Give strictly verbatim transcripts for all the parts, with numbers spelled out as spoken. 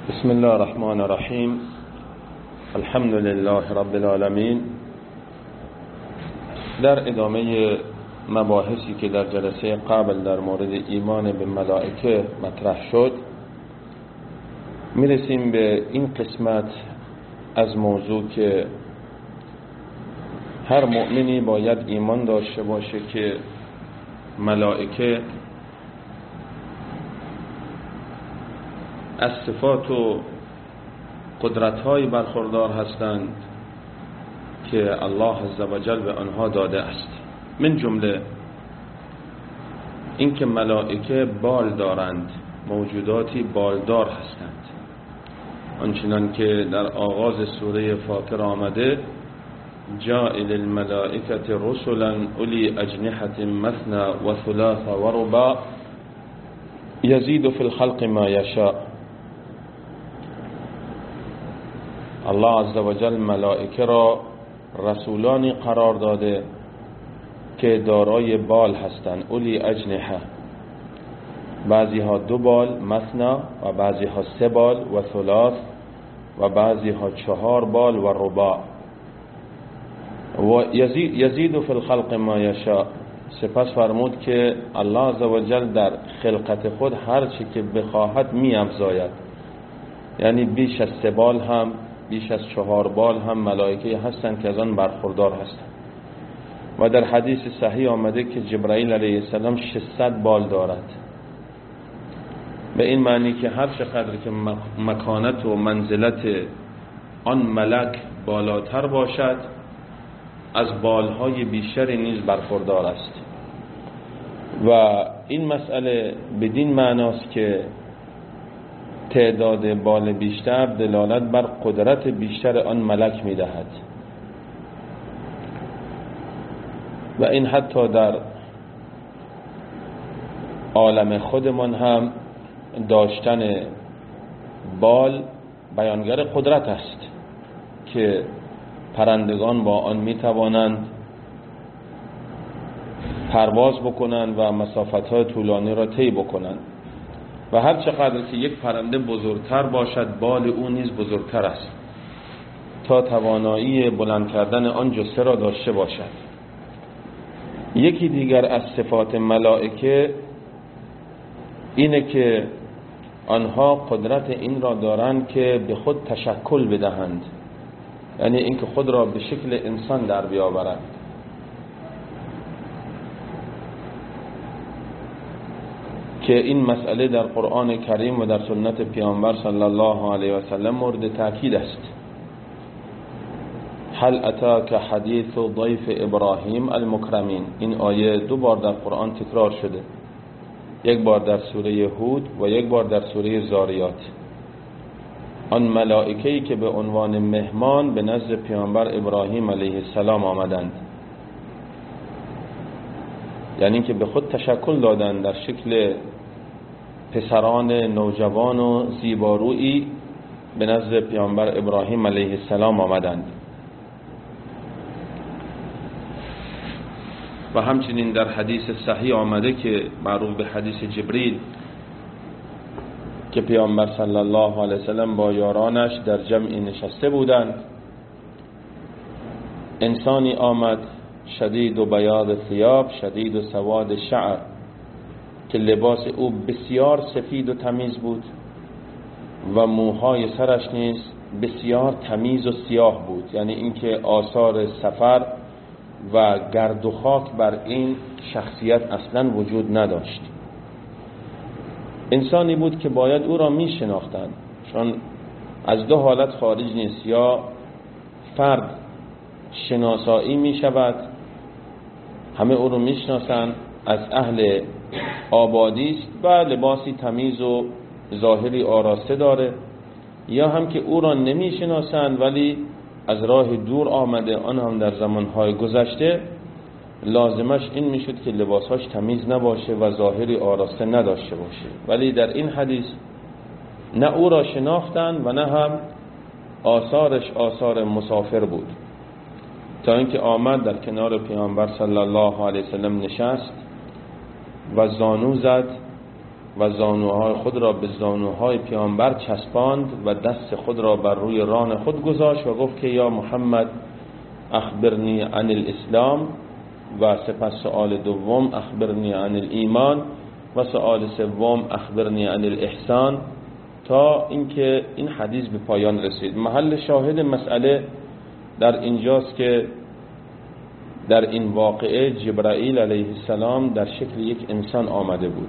بسم الله الرحمن الرحیم. الحمد لله رب العالمین. در ادامه مباحثی که در جلسه قبل در مورد ایمان به ملائکه مطرح شد، میرسیم به این قسمت از موضوع که هر مؤمنی باید ایمان داشته باشه که ملائکه از صفات و قدرت‌های برخوردار هستند که الله عزوجل به آنها داده است. من جمله اینکه ملائکه بال دارند، موجوداتی بالدار هستند، آنچنان که در آغاز سوره فاطر آمده: جاعل الملائکة رسلا اولی اجنحة مثنى و ثلاث و رباع یزید فی الخلق ما یشاء. الله عزوجل ملائکه را رسولانی قرار داده که دارای بال هستند، اولی اجنحه، بعضی ها دو بال مثنا و بعضی ها سه بال و ثلاث و بعضی ها چهار بال و رباع و یزید, یزید فی الخلق ما یشاء. سپس فرمود که الله عزوجل در خلقت خود هر چی که بخواهد می افزاید، یعنی بیش از سه بال هم بیش از چهار بال هم ملائکه هستند که از آن برخوردار هستند. و در حدیث صحیح آمده که جبرائیل علیه السلام ششصد بال دارد، به این معنی که هر چقدر که مکانت و منزلت آن ملک بالاتر باشد، از بالهای بیشتری نیز برخوردار است. و این مسئله بدین معناست که تعداد بال بیشتر دلالت بر قدرت بیشتر آن ملک می‌دهد. و این حتی در عالم خودمان هم داشتن بال بیانگر قدرت است که پرندگان با آن می‌توانند پرواز بکنند و مسافت‌های طولانی را طی بکنند. و هر چقدر که یک پرنده بزرگتر باشد، بال او نیز بزرگتر است تا توانایی بلند کردن آن جثه را داشته باشد. یکی دیگر از صفات ملائکه اینه که آنها قدرت این را دارند که به خود تشکل بدهند، یعنی اینکه خود را به شکل انسان در بیاورند. که این مسئله در قرآن کریم و در سنت پیامبر صلی الله علیه و سلم مورد تاکید است. هل اتاک حدیث ضیف ابراهیم المکرمین، این آیه دو بار در قرآن تکرار شده، یک بار در سوره هود و یک بار در سوره زاریات. آن ملائکه‌ای که به عنوان مهمان به نزد پیامبر ابراهیم علیه السلام آمدند، یعنی که به خود تشکل دادند، در شکل پسران نوجوان و زیبارویی به نزد پیامبر ابراهیم علیه السلام آمدند. و همچنین در حدیث صحیح آمده که معروف به حدیث جبریل که پیامبر صلی الله علیه وسلم با یارانش در جمعی نشسته بودند، انسانی آمد شدید و بیاض ثیاب شدید و سواد شعر، که لباس او بسیار سفید و تمیز بود و موهای سرش نیز بسیار تمیز و سیاه بود، یعنی اینکه آثار سفر و گرد و خاک بر این شخصیت اصلا وجود نداشت. انسانی بود که باید او را می شناختند، چون از دو حالت خارج نیست: یا فرد شناسایی می شود، همه او رو می شناسند، از اهل آبادی است و لباسی تمیز و ظاهری آراسته داره، یا هم که او را نمی شناسند ولی از راه دور آمده، آن هم در زمانهای گذشته، لازمش این می شد که لباساش تمیز نباشه و ظاهری آراسته نداشته باشه. ولی در این حدیث نه او را شناختند و نه هم آثارش آثار مسافر بود، تا اینکه آمد در کنار پیامبر صلی الله علیه وسلم نشست و زانو زد و زانوهای خود را به زانوهای پیامبر چسباند و دست خود را بر روی ران خود گذاشت و گفت که یا محمد اخبرنی عن الاسلام، و سپس سؤال دوم اخبرنی عن الایمان و سؤال سوم اخبرنی عن الاحسان، تا اینکه این حدیث به پایان رسید. محل شاهد مسئله در اینجاست که در این واقعه جبرائیل علیه السلام در شکل یک انسان آمده بود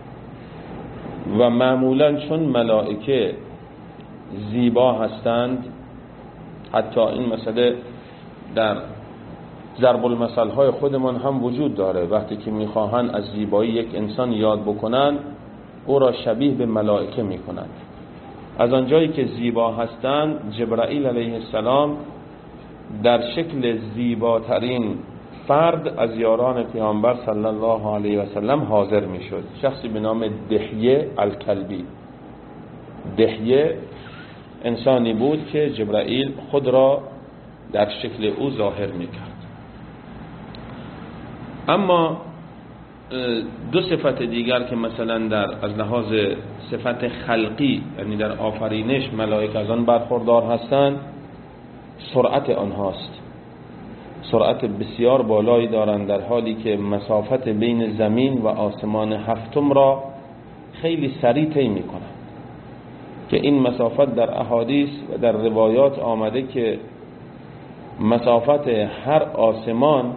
و معمولا چون ملائکه زیبا هستند، حتی این مسئله در ضرب المثل های خودمان هم وجود داره، وقتی که میخواهند از زیبایی یک انسان یاد بکنن او را شبیه به ملائکه میکنند. از آنجایی که زیبا هستند، جبرائیل علیه السلام در شکل زیباترین فرد از یاران پیامبر صلی الله علیه و سلم حاضر میشد، شخصی به نام دحیه الکلبی. دحیه انسانی بود که جبرائیل خود را در شکل او ظاهر میکرد. اما دو صفت دیگر که مثلا در از لحاظ صفت خلقی، یعنی در آفرینش ملائکه از آن برخوردار هستند، سرعت آنهاست. سرعت بسیار بالایی دارند، در حالی که مسافت بین زمین و آسمان هفتم را خیلی سریع طی می‌کنند، که این مسافت در احادیث و در روایات آمده که مسافت هر آسمان،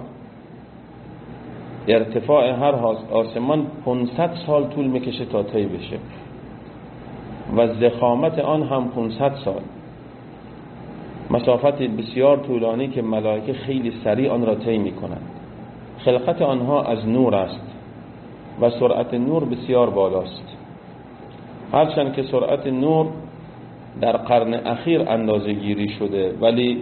ارتفاع هر آسمان پانصد سال طول میکشه تا طی بشه و ضخامت آن هم پانصد سال. مسافت بسیار طولانی که ملائکه خیلی سریع آن را طی میکنند. خلقت آنها از نور است و سرعت نور بسیار بالاست، هرچند که سرعت نور در قرن اخیر اندازه گیری شده، ولی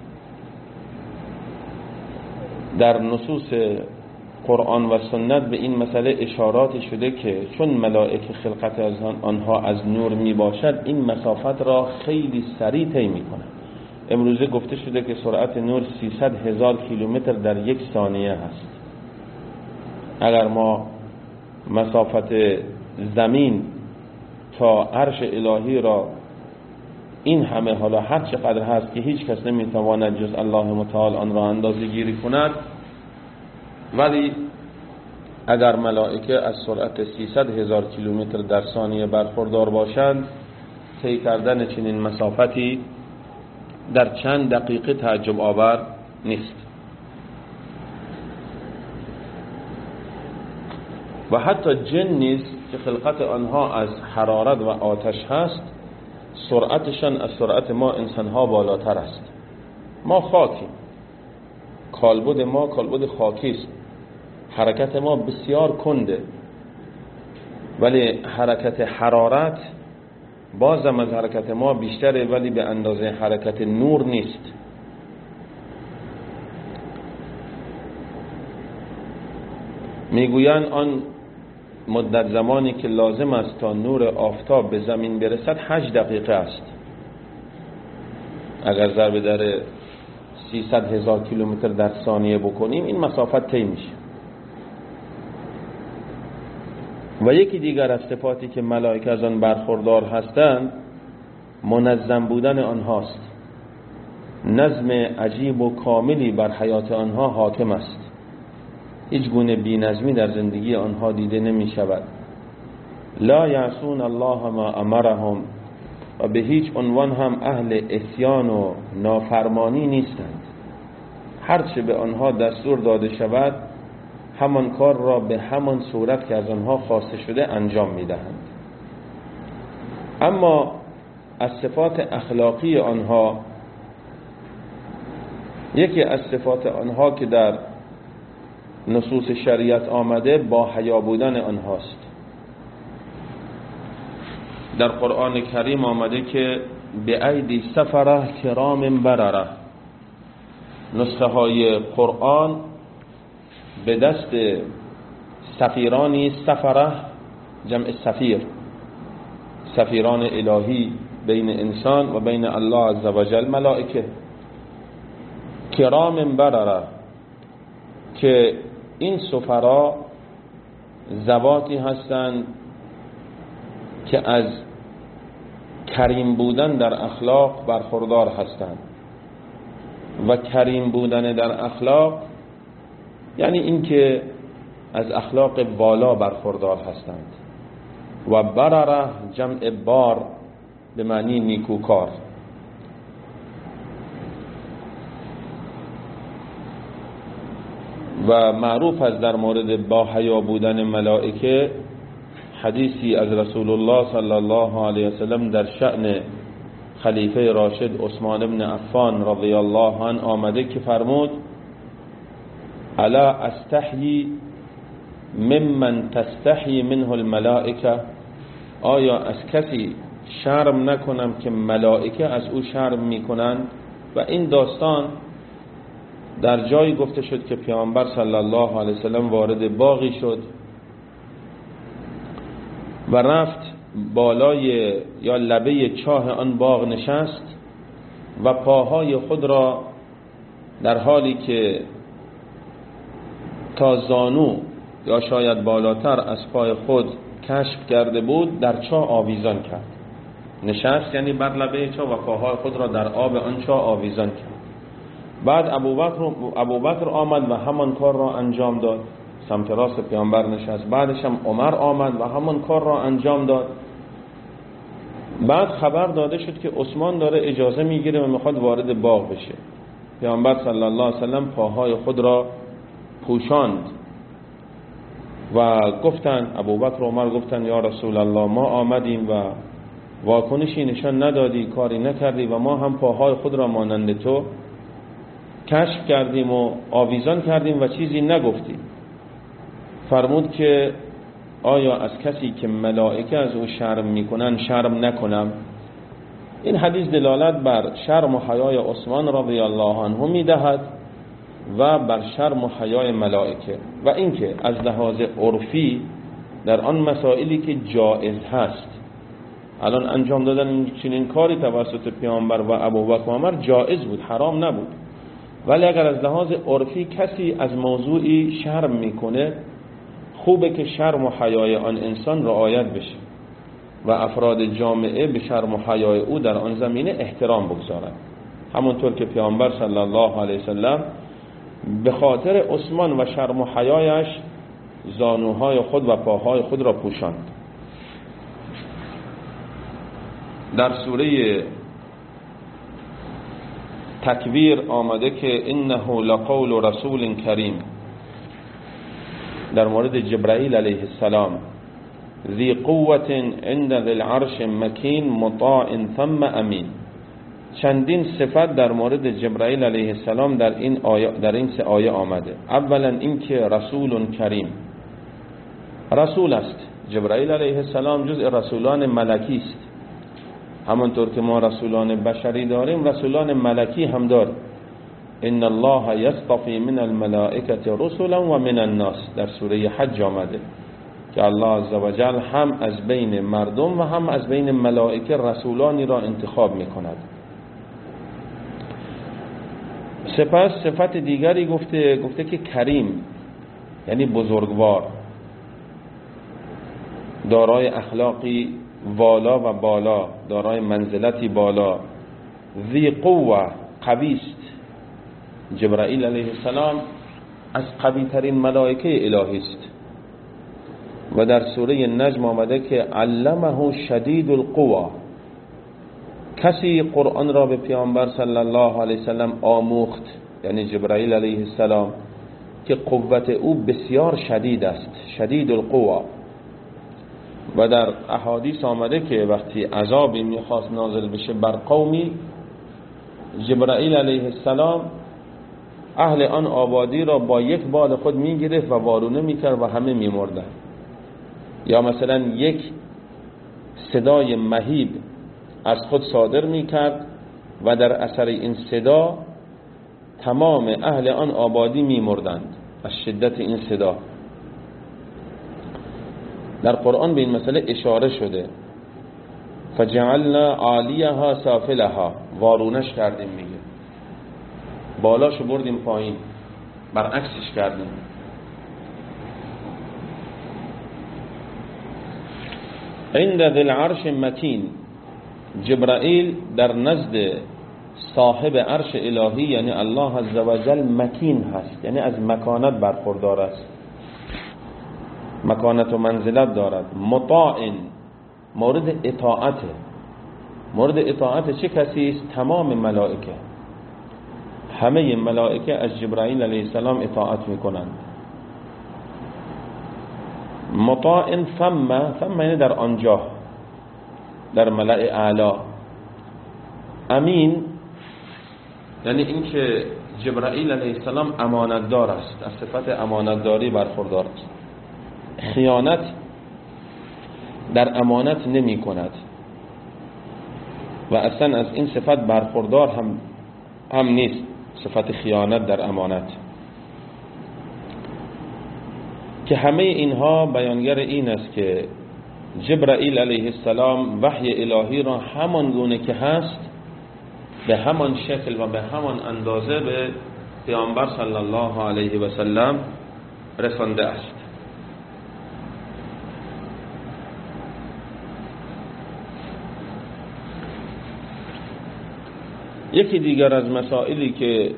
در نصوص قرآن و سنت به این مسئله اشاراتی شده که چون ملائکه خلقت از آنها از نور می باشد، این مسافت را خیلی سریع طی می کنند. امروزه گفته شده که سرعت نور سیصد هزار کیلومتر در یک ثانیه هست. اگر ما مسافت زمین تا عرش الهی را این همه، حالا هر چقدر هست که هیچ کس نمیتواند جز الله متعال آن را اندازه گیری کند، ولی اگر ملائکه از سرعت سیصد هزار کیلومتر در ثانیه برخوردار باشند، طی کردن چنین مسافتی در چند دقیقه تعجب آور نیست. و حتی جن نیز که خلقت آنها از حرارت و آتش هست، سرعتشان از سرعت ما انسانها بالاتر است. ما خاکیم، کالبد ما کالبد خاکی است، حرکت ما بسیار کنده، ولی حرکت حرارت بازم از حرکت ما بیشتره، ولی به اندازه حرکت نور نیست. میگویند آن مدت زمانی که لازم است تا نور آفتاب به زمین برسد هشت دقیقه است. اگر ضرب در سیصد هزار کیلومتر در ثانیه بکنیم، این مسافت طی میشه. و یکی دیگر از صفاتی که ملائکه از آن برخوردار هستند، منظم بودن آنهاست. نظم عجیب و کاملی بر حیات آنها حاکم است. هیچ گونه بی‌نظمی در زندگی آنها دیده نمی شود. لا یعصون الله ما امرهم، و به هیچ عنوان هم اهل عصیان و نافرمانی نیستند. هرچه به آنها دستور داده شود، همان کار را به همان صورت که از آنها خواسته شده انجام می دهند. اما از صفات اخلاقی آنها، یکی از صفات آنها که در نصوص شریعت آمده، با حیا بودن آنهاست. در قرآن کریم آمده که به ایدی سفره کرام برره. نسخه های قرآن به دست سفیرانی، سفره جمع سفیر، سفیران الهی بین انسان و بین الله عزوجل، ملائکه کرام برره، که این سفرا ذواتی هستند که از کریم بودن در اخلاق برخوردار هستند و کریم بودن در اخلاق یعنی اینکه از اخلاق والا برخوردار هستند و برره جمع بار به معنی نیکوکار. و معروف است در مورد با حیا بودن ملائکه حدیثی از رسول الله صلی الله علیه وسلم در شأن خلیفه راشد عثمان بن عفان رضی الله عنه آمده که فرمود الا استحیی ممن تستحی منه الملائکه، آیا از کسی شرم نکنم که ملائکه از او شرم میکنند؟ و این داستان در جایی گفته شد که پیامبر صلی الله علیه وسلم وارد باغی شد و رفت بالای یا لبه چاه آن باغ نشست و پاهای خود را در حالی که تا زانو یا شاید بالاتر از پای خود کشف کرده بود در چاه آویزان کرد. نشست یعنی بر لبه چاه و پاهای خود را در آب آن چاه آویزان کرد. بعد ابوبکر ابوبکر آمد و همان کار را انجام داد، سمت راست پیامبر نشست. بعدش هم عمر آمد و همان کار را انجام داد. بعد خبر داده شد که عثمان داره اجازه میگیره و میخواد وارد باغ بشه. پیامبر صلی الله علیه وسلم پاهای خود را پوشاند و گفتند ابوبکر و عمر گفتند یا رسول الله ما آمدیم و واکنشی نشان ندادی، کاری نکردی و ما هم پاهای خود را مانند تو کشف کردیم و آویزان کردیم و چیزی نگفتیم. فرمود که آیا از کسی که ملائکه از او شرم میکنن شرم نکنم؟ این حدیث دلالت بر شرم و حیای عثمان رضی الله عنه میدهد و بر شرم و حیای ملائکه و اینکه از لحاظ عرفی در آن مسائلی که جائز هست الان انجام دادن چنین کاری توسط پیامبر و ابوبکر و عمر جائز بود، حرام نبود. ولی اگر از لحاظ عرفی کسی از موضوعی شرم میکنه خوبه که شرم و حیای آن انسان رعایت بشه و افراد جامعه به شرم و حیای او در آن زمینه احترام بگذارند. همونطور که پیامبر صلی الله علیه وسلم به خاطر عثمان و شرم و حیایش زانوهای خود و پاهای خود را پوشاند. در سوره تکویر آمده که انه لقول رسول کریم در مورد جبرائیل علیه السلام ذی قوت عند ذی العرش مکین مطاع ثم امین. چندین صفت در مورد جبرائیل علیه السلام در این آیه در این سه آیه آمده. اولا اینکه رسول کریم، رسول است. جبرائیل علیه السلام جزء رسولان ملکی است. همانطور که ما رسولان بشری داریم رسولان ملکی هم داریم. ان الله یصطفی من الملائکه رسلا و من الناس در سوره حج آمده که الله عزوجل هم از بین مردم و هم از بین ملائکه رسولانی را انتخاب میکند. سپس صفت دیگری گفته گفته که کریم یعنی بزرگوار، دارای اخلاقی والا و بالا، دارای منزلتی بالا. ذی قوه، قوی است. جبرائیل علیه السلام از قوی ترین ملائکه الهی است و در سوره نجم آمده که علمه شدید القوا، کسی قرآن را به پیامبر صلی الله علیه وسلم آموخت یعنی جبرائیل علیه السلام که قوت او بسیار شدید است، شدید القوا. و در احادیث آمده که وقتی عذابی میخواست نازل بشه بر قومی، جبرائیل علیه السلام اهل آن آبادی را با یک بال خود میگرفت و وارونه میکرد و همه میمردن. یا مثلا یک صدای مهیب از خود صادر میکرد و در اثر این صدا تمام اهل آن آبادی میمردند از شدت این صدا. در قرآن به این مسئله اشاره شده. فجعلنا عالیها سافلها، وارونش کردیم، میگه بالاشو بردیم پایین، برعکسش کردیم. عند ذی العرش مکین، جبرائیل در نزد صاحب عرش الهی یعنی الله عزوجل مکین هست، یعنی از مکانت برخوردار است، مکانت و منزلت دارد. مطاع، مورد اطاعته. مورد اطاعت چه کسی است؟ تمام ملائکه، همه ملائکه از جبرائیل علیه السلام اطاعت میکنند. مطاع ثم، ثم یعنی در آنجا، در ملأ اعلی. امین یعنی اینکه جبرائیل علیه السلام امانتدار است، از صفت امانتداری برخوردار است، خیانت در امانت نمی کند و اصلا از این صفت برخوردار هم هم نیست، صفت خیانت در امانت. که همه اینها بیانگر این است که جبرائیل علیه السلام وحی الهی را همان گونه که هست به همان شکل و به همان اندازه به پیامبر صلی الله علیه و سلم رسانده است. یکی دیگر از مسائلی که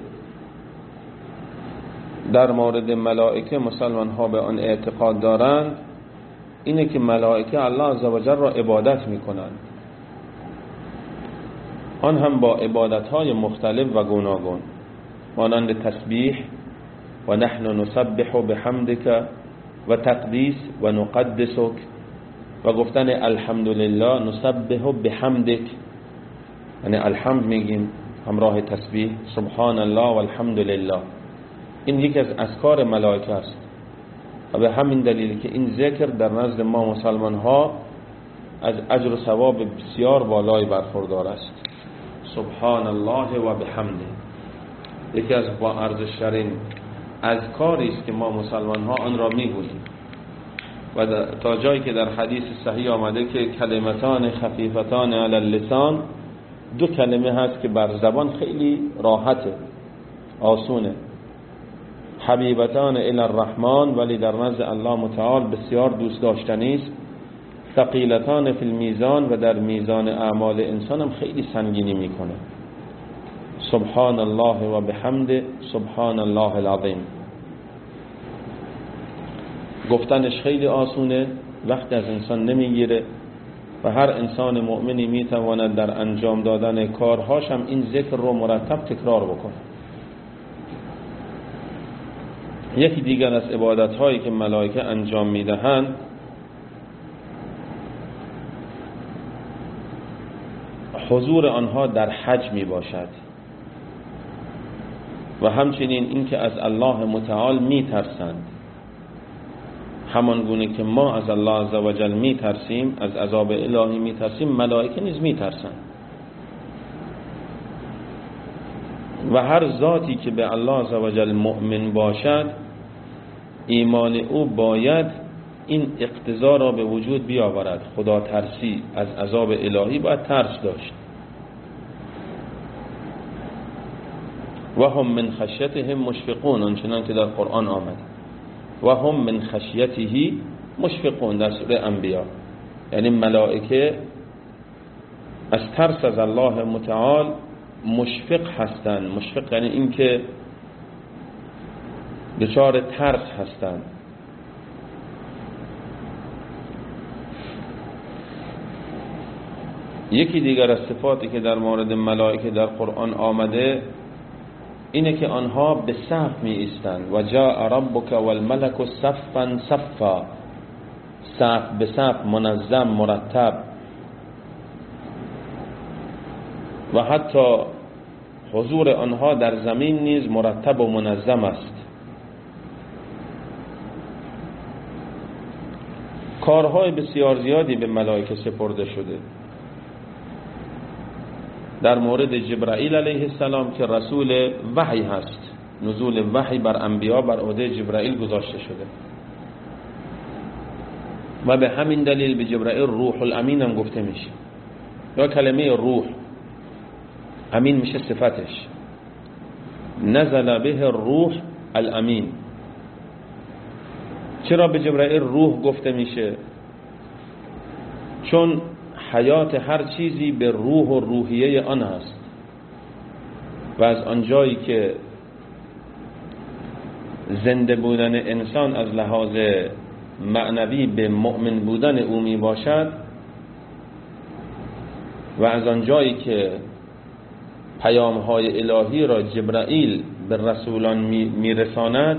در مورد ملائکه مسلمان ها به آن اعتقاد دارند اینه که ملائکه الله عزوجل را عبادت می کنند، آن هم با عبادت های مختلف و گوناگون، مانند تسبیح و نحن نسبح بحمدک و تقدیس و نقدسک و گفتن الحمدلله، نسبح بحمدک یعنی الحمد میگیم همراه تسبیح، سبحان الله و الحمدلله. این یکی از اذکار ملائکه است و به همین دلیل که این ذکر در نزد ما مسلمان ها از اجر و ثواب بسیار بالای برخوردار است. سبحان الله و بحمده یکی از با ارزش‌ترین اذکاری است که ما مسلمان ها آن را میگوییم و تا جایی که در حدیث صحیح آمده که کلمتان خفیفتان علی اللسان، دو کلمه هست که بر زبان خیلی راحته، آسونه، حبیبتان الی الرحمن ولی در نزد الله متعال بسیار دوست داشتنی است، ثقیلتان فی المیزان و در میزان اعمال انسان هم خیلی سنگینی میکنه. سبحان الله و بحمده سبحان الله العظیم. گفتنش خیلی آسونه، وقت از انسان نمیگیره و هر انسان مؤمنی میتواند در انجام دادن کارهاش هم این ذکر رو مرتب تکرار بکنه. یکی دیگر از عبادت هایی که ملائکه انجام میدهند حضور آنها در حج می باشد و همچنین اینکه از الله متعال می ترسند، همان گونه که ما از الله عزوجل می ترسیم، از عذاب الهی می ترسیم، ملائکه نیز می ترسند. و هر ذاتی که به الله عزوجل مؤمن باشد ایمان او باید این اقتضا را به وجود بیاورد، خدا ترسی، از عذاب الهی باید ترس داشت. و هم من خشیتهم مشفقون، آنچنان که در قرآن آمد، و هم من خشیته مشفقون در سوره انبیاء، یعنی ملائکه از ترس از الله متعال مشفق هستند. مشفق یعنی این که دچار ترس هستند. یکی دیگر از صفاتی که در مورد ملائکه در قرآن آمده اینه که آنها به صف می ایستند. و جاء ربک والملک صفا صفا، صف به صف، منظم، مرتب. و حتی حضور آنها در زمین نیز مرتب و منظم است. کارهای بسیار زیادی به ملائکه سپرده شده. در مورد جبرائیل علیه السلام که رسول وحی هست، نزول وحی بر انبیا بر عهده جبرائیل گذاشته شده و به همین دلیل به جبرائیل روح الامین هم گفته میشه، یا کلمه روح، امین میشه صفتش. نزل به الروح الامین. چرا به جبرائیل روح گفته میشه؟ چون حیات هر چیزی به روح و روحیه آن است و از آنجایی که زنده بودن انسان از لحاظ معنوی به مؤمن بودن او می باشد و از آنجایی که پیام‌های الهی را جبرائیل به رسولان می رساند،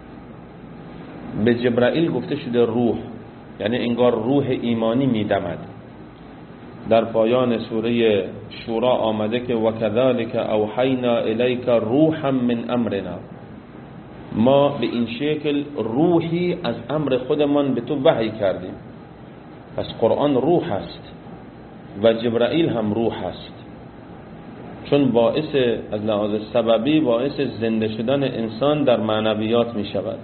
به جبرائیل گفته شده روح، یعنی انگار روح ایمانی می دمد. در پایان سوره شورا آمده که وکذالک اوحینا الیک روحا من امرنا، ما به این شکل روحی از امر خودمان به تو وحی کردیم. پس قرآن روح است و جبرائیل هم روح است، چون باعث از لحاظ سببی باعث زنده شدن انسان در معنویات می شود.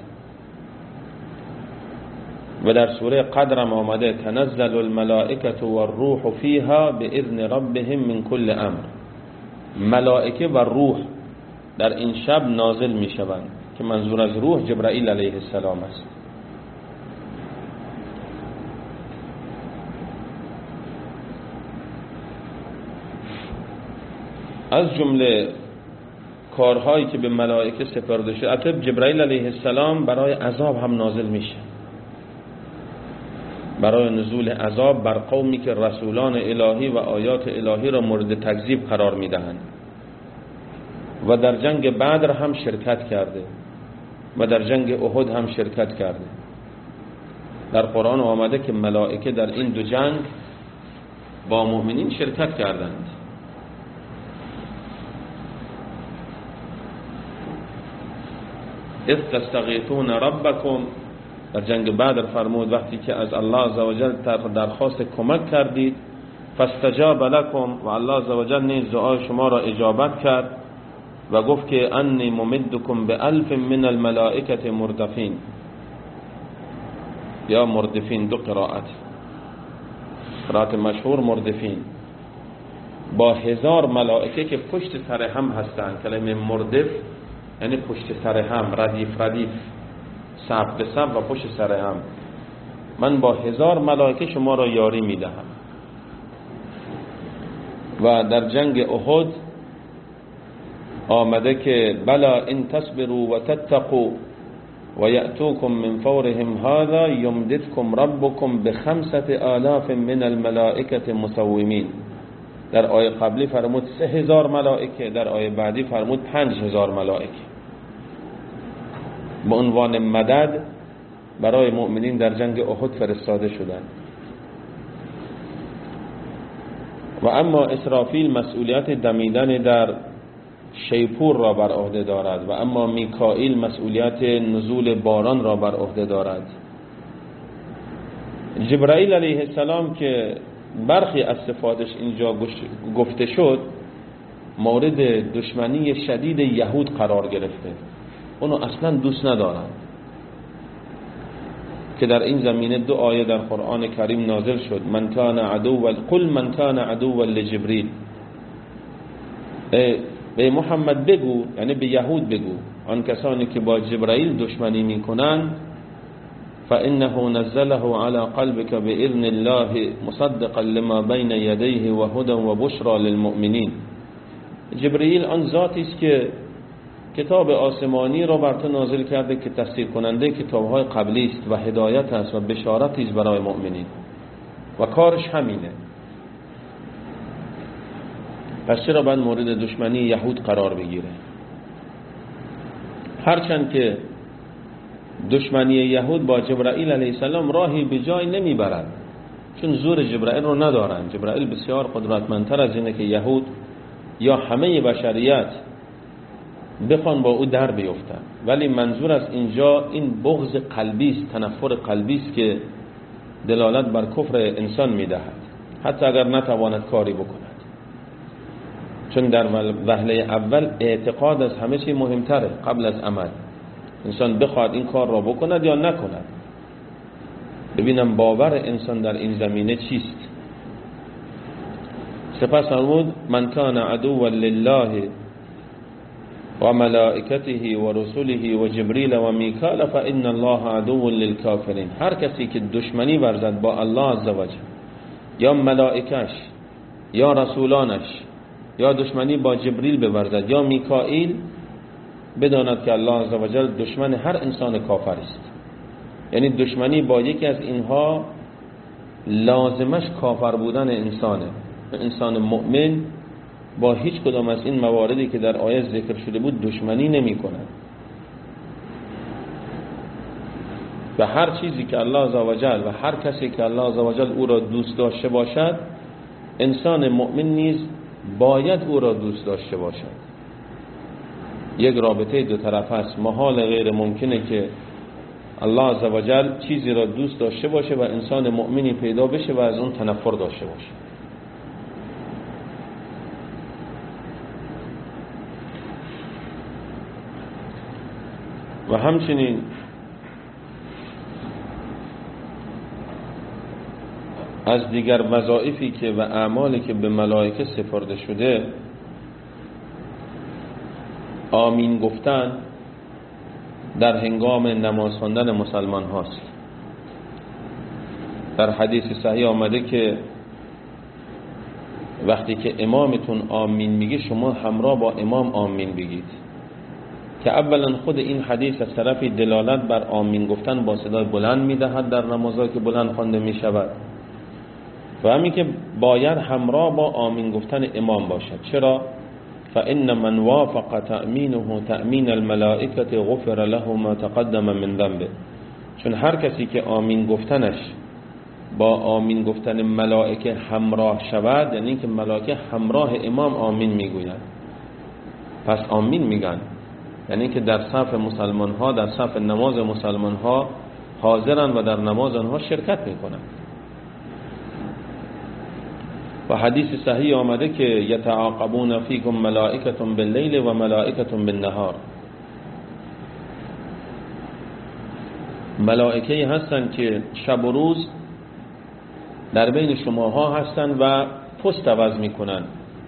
و در سوره قدرم آمده تنزل الملائکه و الروح فیها باذن ربهم من کل امر، ملائکه و روح در این شب نازل می شوند که منظور از روح جبرائیل علیه السلام است. از جمله کارهایی که به ملائکه سپرده شده، البته جبرائیل علیه السلام برای عذاب هم نازل میشه، برای نزول عذاب بر قومی که رسولان الهی و آیات الهی را مورد تکذیب قرار میدهند. و در جنگ بدر هم شرکت کرده و در جنگ احد هم شرکت کرده. در قرآن آمده که ملائکه در این دو جنگ با مؤمنین شرکت کردند. اذ تستغیثون ربکم، در جنگ بدر فرمود وقتی که از الله عزوجل درخواست کمک کردید، فاستجاب لکم، و الله عزوجل نیز دعای شما را اجابت کرد و گفت که انی ممدکم به الف من الملائکه مردفین یا مردفین، دو قرائت، قرائت مشهور مردفین، با هزار ملائکه که پشت سر هم هستند. کلمه مردف یعنی پشت سر هم، ردیف ردیف، صف به صف و پشت سر هم. من با هزار ملائکه شما را یاری می دهم. و در جنگ احد آمده که بلا ان تصبروا و تتقوا و یأتوکم من فورهم هذا یمددکم ربکم بخمسة آلاف من الملائکه مسومین. در آیه قبلی فرمود سه هزار ملائکه، در آیه بعدی فرمود پنج هزار ملائکه به عنوان مدد برای مؤمنین در جنگ احد فرستاده شدند. و اما اسرافیل مسئولیت دمیدن در شیپور را بر عهده دارد و اما میکائیل مسئولیت نزول باران را بر عهده دارد. جبرائیل علیه السلام که برخی از صفاتش اینجا گفته شد مورد دشمنی شدید یهود قرار گرفته، اونو اصلا دوست ندارن، که در این زمینه دو آیه در قرآن کریم نازل شد. من کان عدو قل من کان عدو لجبریل، به محمد بگو، یعنی به یهود بگو، آن کسانی که با جبرائیل دشمنی میکنند فإنه نزله على قلبك بإذن الله مصدقا لما بين يديه وهدى وبشرى للمؤمنين. جبرائیل آن ذاتی است که کتاب آسمانی را بر تو نازل کرده که تصدیق کننده کتاب‌های قبلی است و هدایت است و بشارتی است برای مؤمنین، و کارش همینه. پس چرا باید مورد دشمنی یهود قرار بگیره؟ هرچند که دشمنی یهود با جبرائیل علیه السلام راهی به جای نمیبرد، چون زور جبرائیل رو ندارن. جبرائیل بسیار قدرتمندتر از اینه که یهود یا همه بشریت بخوان با او در بیفتن. ولی منظور از اینجا این بغض قلبی است، تنفر قلبی است که دلالت بر کفر انسان میدهد، حتی اگر نتواند کاری بکند. چون در وهله اول اعتقاد از همه چی مهمتره قبل از عمل. انسان بخواد این کار را بکند یا نکند. ببینم باور انسان در این زمینه چیست. سپس فرمود من کان عدوا لله و ملائکته و رسله و جبریل و میکائیل فإن الله عدو للکافرین. هر کسی که دشمنی ورزد با الله عزوجل یا ملائکش یا رسولانش یا دشمنی با جبریل بورزد یا میکائیل، بداند که الله عزوجل دشمن هر انسان کافر است. یعنی دشمنی با یکی از اینها لازمش کافر بودن انسانه. انسان مؤمن با هیچ کدام از این مواردی که در آیه ذکر شده بود دشمنی نمی کند. و هر چیزی که الله عزوجل و هر کسی که الله عزوجل او را دوست داشته باشد، انسان مؤمن نیز باید او را دوست داشته باشد. یک رابطه دو طرفه است. محال غیر ممکنه که الله عزوجل چیزی را دوست داشته باشه و انسان مؤمنی پیدا بشه و از اون تنفر داشته باشه. و همچنین از دیگر وظایفی که و اعمالی که به ملائکه سپرده شده، آمین گفتن در هنگام نماز خواندن مسلمان هاست. در حدیث صحیح آمده که وقتی که امامتون آمین میگه شما همراه با امام آمین بگید، که اولا خود این حدیث از طرفی دلالت بر آمین گفتن با صدای بلند میدهد در نمازها که بلند خوانده میشود، و همین که باید همراه با آمین گفتن امام باشد. چرا؟ فإن من وافق تأمینه تأمین الملائکة غفر له ما تقدم من ذنبه. چون هر کسی که آمین گفتنش با آمین گفتن ملائکه همراه شود، یعنی که ملائکه همراه امام آمین میگویند، پس آمین میگن، یعنی که در صف مسلمان ها، در صف نماز مسلمان ها حاضرن و در نماز آنها شرکت میکنند. و حدیث صحیح آمده که یتعاقبون فیکم ملائکة باللیل و ملائکة بالنهار. ملائکه هستند که شب و روز در بین شماها هستند و پست عوض میکنند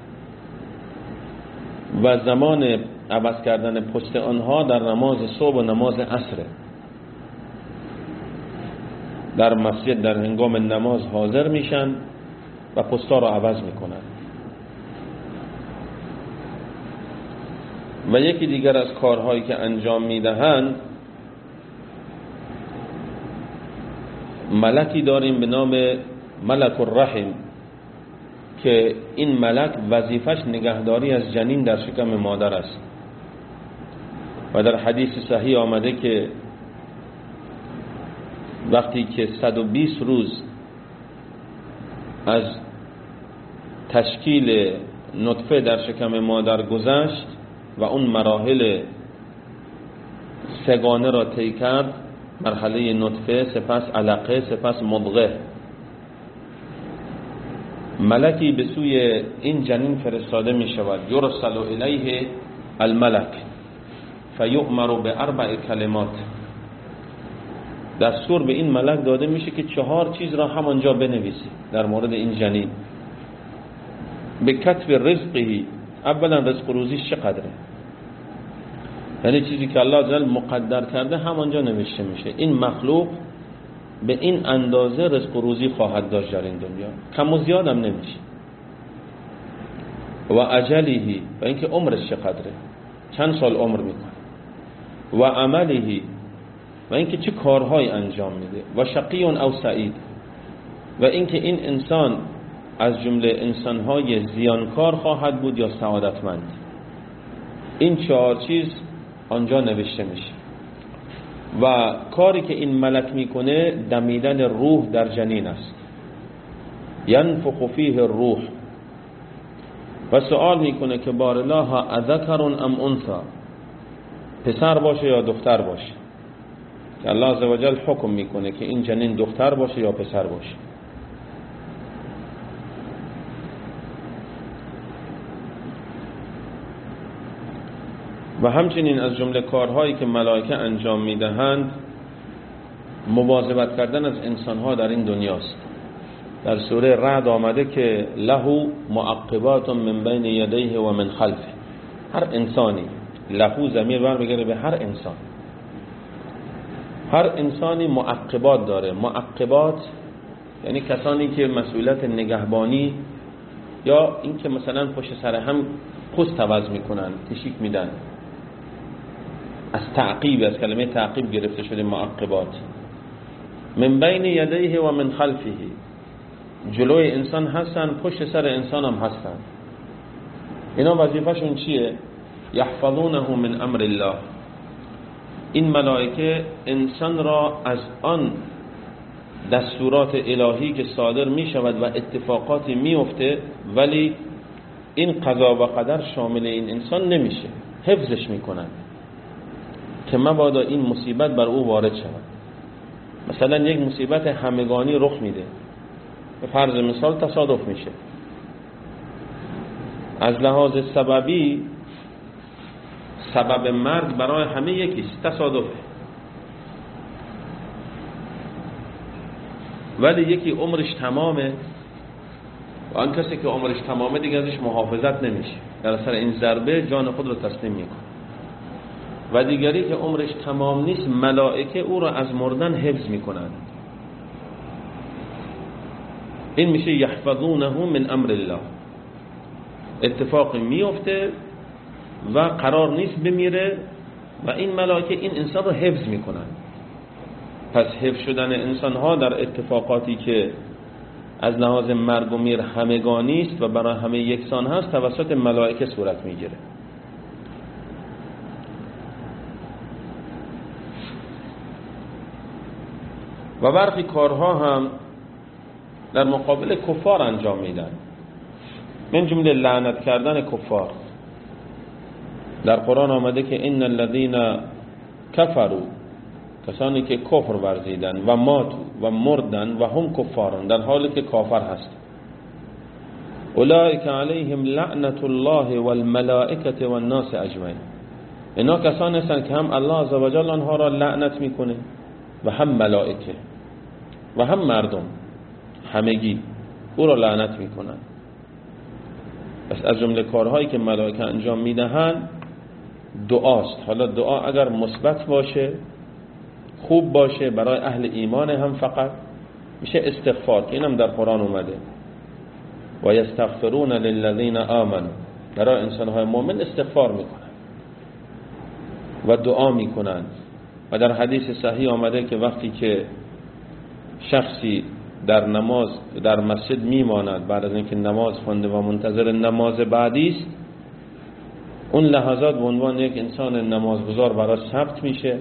و زمان عوض کردن پست آنها در نماز صبح و نماز عصر. در مسجد در هنگام نماز حاضر میشن و پستا را عوض میکنن. و یکی دیگر از کارهایی که انجام میدهند، ملکی داریم به نام ملک الرحم که این ملک وظیفش نگهداری از جنین در شکم مادر است. و در حدیث صحیح آمده که وقتی که صد و بیست روز از تشکیل نطفه در شکم مادر گذشت و اون مراحل سگانه را طی کرد، مرحله نطفه، سپس علقه، سپس مضغه، ملکی به سوی این جنین فرستاده می شود. یرسل الیه الملک فیؤمر باربع کلمات. دستور به این ملک داده میشه که چهار چیز را همانجا بنویسی در مورد این جنین. به کتب رزقه، اولا رزق روزیش چقدره، یعنی چیزی که الله جل مقدر کرده همانجا نوشته میشه. این مخلوق به این اندازه رزق و روزی خواهد داشت در این دنیا، کم و زیاد هم نمیشه. و اجله، و اینکه عمرش چقدره، چند سال عمر میکنه. و عمله، و اینکه چه کارهای انجام میده. و شقی او سعید، و اینکه این انسان از جمله انسانهای زیانکار خواهد بود یا سعادتمند. این چهار چیز آنجا نوشته میشه. و کاری که این ملک میکنه دمیدن روح در جنین است. ینفخ فیه الروح، و سوال میکنه که بارالله اذکر ام انثی، پسر باشه یا دختر باشه، که الله عزوجل حکم میکنه که این جنین دختر باشه یا پسر باشه. و همچنین از جمله کارهایی که ملائکه انجام میدهند مواظبت کردن از انسانها در این دنیاست. در سوره رعد آمده که له معقبات من بین یدیه و من خلفه. هر انسانی، له ضمیر برمیگرده به هر انسان، هر انسانی معقبات داره. معقبات یعنی کسانی که مسئولیت نگهبانی یا اینکه مثلا پشت سر هم پست عوض میکنن، کشیک میدن، از تعقیب، از کلمه تعقیب گرفته شده معقبات. من بین یدیه و من خلفه، جلوی انسان هستن، پشت سر انسان هم هستن. اینا وظیفه‌شون چیه؟ یحفظونه من امر الله. این ملائکه انسان را از آن دستورات الهی که صادر می شود و اتفاقاتی می افته، ولی این قضا و قدر شامل این انسان نمیشه، حفظش می کنند که مبادا این مصیبت بر او وارد شود. مثلا یک مصیبت همگانی رخ میده، به فرض مثال تصادف میشه، از لحاظ سببی سبب مرگ برای همه یکیست، تصادفه، ولی یکی عمرش تمامه و آن کسی که عمرش تمامه دیگه ازش محافظت نمیشه، در اثر این ضربه جان خود رو تسلیم میکنه. و دیگری که عمرش تمام نیست، ملائکه او را از مردن حفظ میکنند. این میشه یحفظونه من امر الله. اتفاقی میفته و قرار نیست بمیره و این ملائکه این انسان رو حفظ میکنن. پس حفظ شدن انسان ها در اتفاقاتی که از لحاظ مرگ و میر همگانی است و برای همه یکسان هست توسط ملائکه صورت میگیره. و برخی کارها هم در مقابل کفار انجام میدن، من جمله لعنت کردن کفار. در قرآن آمده که ان الذين كفروا، کسانی که کفر ورزیدن، و ماتوا و مردن و هم کفارن، در حالی که کافر هست، اولئک علیهم لعنت الله والملائکه والناس اجمعین. اینا کسانی هستند که هم الله عزوجل آنها را لعنت میکنه و هم ملائکه و هم مردم همگی او را لعنت میکنن. پس از جمله کارهایی که ملائکه انجام میدهند دعاست. حالا دعا اگر مثبت باشه، خوب باشه، برای اهل ایمان هم فقط میشه استغفار، که اینم در قرآن اومده، و یستغفرون للذین آمنوا، برای انسانهای مؤمن استغفار میکنن و دعا میکنن. و در حدیث صحیح آمده که وقتی که شخصی در نماز در مسجد میماند بعد از اینکه نماز خونده و منتظر نماز بعدی است، اون لحظات به عنوان یک انسان نمازگزار برای ثبت میشه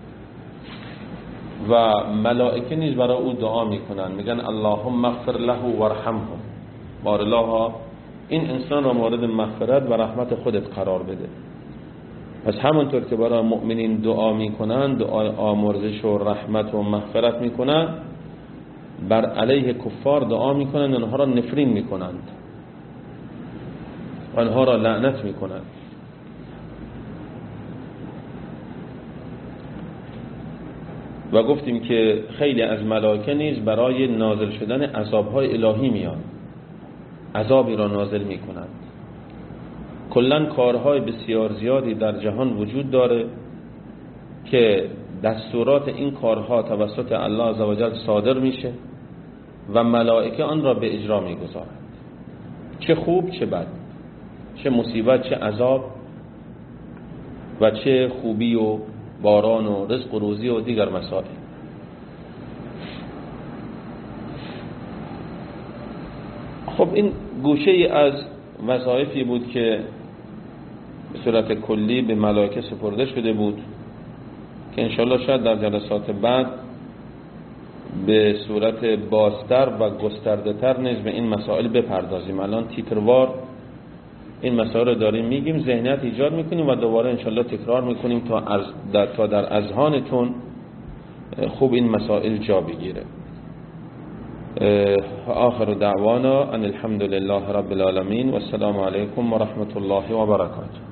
و ملائکه نیز برای او دعا میکنن، میگن اللهم اغفر له وارحمه، بار الله این انسان را مورد مغفرت و رحمت خودت قرار بده. پس همونطور که برای مؤمنین دعا میکنن، دعای آمرزش و رحمت و مغفرت میکنن، بر علیه کفار دعا میکنن، آنها را نفرین میکنند، آنها را لعنت میکنند. و گفتیم که خیلی از ملائکه نیز برای نازل شدن عذابهای الهی میان، عذابی را نازل میکنند. کلن کارهای بسیار زیادی در جهان وجود داره که دستورات این کارها توسط الله عزوجل صادر میشه و ملائکه آن را به اجرا میگذارند، چه خوب چه بد، چه مصیبت چه عذاب، و چه خوبی و باران و رزق و روزی و دیگر مسائل. خب این گوشه از وظایفی بود که به صورت کلی به ملائکه سپرده شده بود که انشاءالله شاید در جلسات بعد به صورت بازتر و گسترده تر نیز به این مسائل بپردازیم. الان تیتروار این مسائل رو داریم میگیم، ذهنیت ایجاد میکنیم و دوباره انشاءالله تکرار میکنیم تا از در تا در اذهانتون خوب این مسائل جا بگیره. آخر دعوانا ان الحمد لله رب العالمین و السلام علیکم و رحمت الله و برکاته.